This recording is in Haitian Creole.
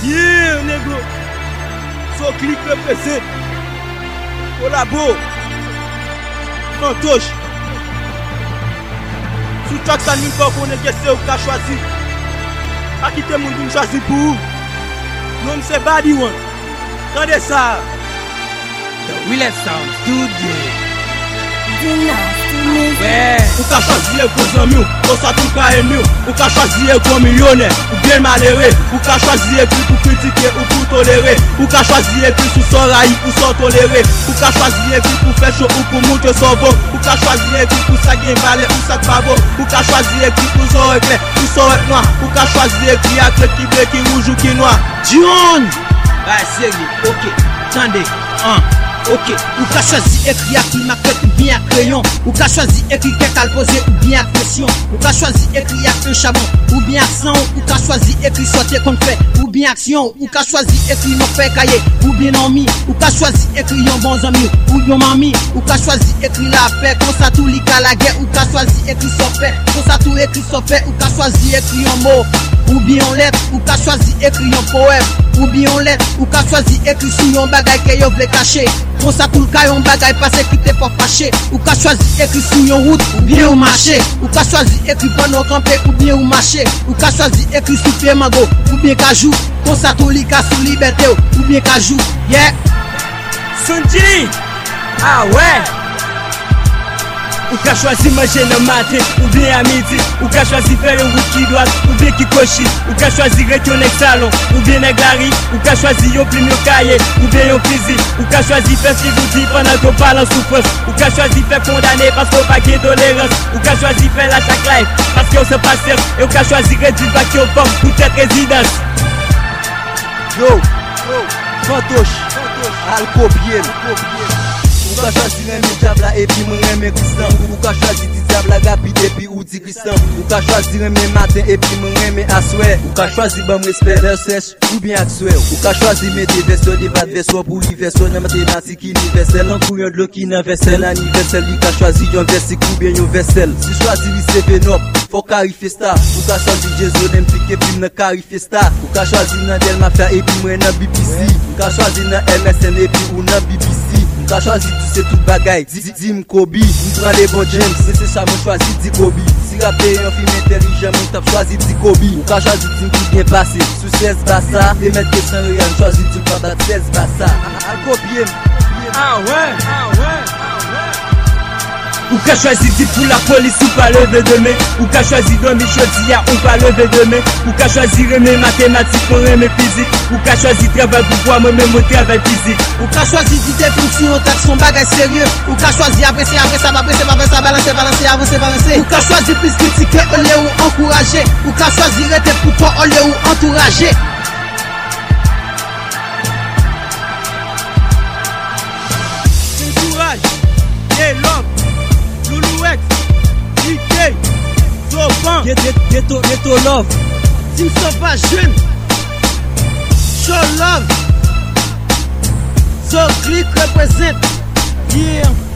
Yeah, négro. So click represent. Collabo. Fantoche. Sous chaque salle, qu'on est guessé ou qu'a choisi. A quitter mon d'une choisi pour vous. Non, c'est Badi One. Regardez ça. The Willet Sound Studio. Ouais. Ou qu'a choisi les gros amis, ou ça tout cas mieux. Ou qu'a choisi les gros millionnaires, ou bien malheureux. Ou qu'a choisi les prix pour critiquer ou pour tolérer. Ou qu'a choisi les prix sous son raï ou sans tolérer. Ou qu'a choisi les prix pour faire chaud ou pour montrer son beau. Ou qu'a choisi les prix pour ça gagne valet ou ça pas beau. Ou qu'a choisi les prix pour son éclair ou son noir. Ou qu'a choisi les prix à clé qui bleu, qui rouge ou qui noir. Dion! Ouais, sérieux, ok, attendez, ok, ou qu'a choisi écrit à climaquette ou bien à crayon. Ou qu'a choisi écrit qu'à poser ou bien à pression. Ou qu'a choisi écrit à un chabon ou bien accent. Ou qu'a choisi écrit sortir qu'on fait ou bien action. Ou qu'a choisi écrit non fait cahier ou bien non mis. Ou qu'a choisi écrit yon bon ami ou yon mami. Ou qu'a choisi écrit la paix, comme ça tout l'ika la guerre. Ou qu'a choisi écrit sans fait, comme ça tout écrit sans fait. Ou qu'a choisi écrit en mot ou bien en lettre. Ou qu'a choisi écrit en poème ou bien en lettre. Ou qu'a choisi écrit sous yon bagay que yon vle cacher. Comme ça tout le cas yon bagay passé qui t'est pas fâché. Ou qu'a choisi écrit sous yon route ou bien ou marché. Ou qu'a choisi écrit pendant camper ou bien ou marché. Ou qu'a choisi écrit sous pied mango ou bien cajou. Comme ça tout l'ika sous liberté ou bien cajou. Yeah. Sanji! Ah ouais! Ou qu'a choisi manger le matin ou bien à midi. Ou qu'a choisi faire une route qui droite ou bien qui cochi. Ou qu'a choisi retourner au salon ou bien néglari. Ou qu'a choisi yon plume yon cahier ou bien yon physique. Ou qu'a choisi faire ce qui vous dit pendant qu'on parle en souffrance. Ou qu'a choisi faire condamner parce qu'on pas qu'il tolérance. Ou qu'a choisi faire la chaque life parce qu'on se passe. Et ou qu'a choisi réduire bac au pomme pour cette résidence. Yo, Fantoche, al copier. Ou qu'a choisi un diable et puis mon aimé Christian. Ou qu'a choisi diable rapide et puis ou dit Christian. Ou qu'a choisi un matin et puis mon aimé assoir. Ou qu'a choisi bon respect leur sèche ou bien assoir. Ou qu'a choisi mettre des versos des pas de versos pour l'universel dans mathématiques universelle. En couillon de l'eau qui n'inversel anniversaire. Lui qu'a choisi un versicle ou bien un versel. Si choisi lycée Vénop, faut carrifier star. Ou qu'a choisi Jésus piqué puis n'a carrifier star. Ou qu'a choisi nan Del Mafia et puis moi nan BBC. Ou qu'a choisi nan MSN et puis ou nan BBC. Ou qu'a choisi tout c'est tout bagaille. Dim Kobe, ou prend les bons James. C'est ça mon choisi dit Kobe. Si rapper un film intelligent, mon tap choisi dit Kobe. Ou qu'a choisi Dim qui bien passé. Sous 16 bassa, les mecs qui sont rien choisi tout pendant 16 bassa. Al copier. Ah ouais. Ou qu'a choisi dit pour la police ou pas lever demain. Ou qu'a choisi dormir chodia ou pas lever demain. Ou qu'a choisi remet mathématiques pour remet physique. Ou qu'a choisi travail pour pouvoir me même au travail physique. Ou qu'a choisi d'idée pour si on taxe son bagage sérieux. Ou qu'a choisi apprécier ça balancer avancer. Ou qu'a choisi plus critiquer au lieu ou encourager. Ou qu'a choisi rester pour toi au lieu ou encourager. Encourage, et l'homme. Loulouex, DK, Zopan, Ghetto Love, Team Sauvage Jeune, Show Love, So Click represent, yeah.